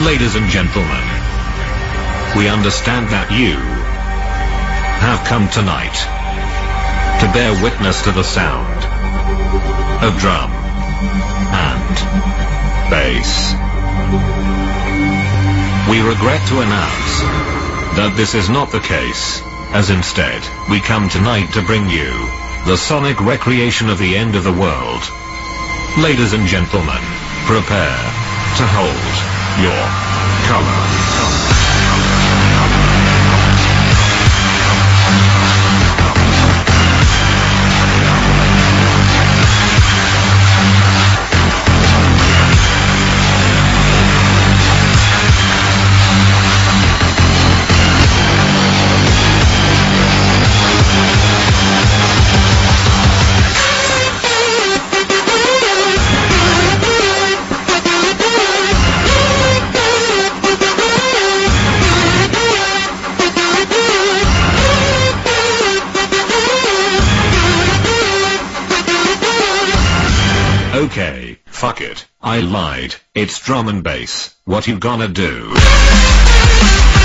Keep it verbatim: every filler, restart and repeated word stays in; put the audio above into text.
Ladies and gentlemen, we understand that you have come tonight to bear witness to the sound of drum and bass. We regret to announce that this is not the case, as instead, we come tonight to bring you the sonic recreation of the end of the world. Ladies and gentlemen, prepare to hold your color. Okay, fuck it, I lied, it's drum and bass, what you gonna do?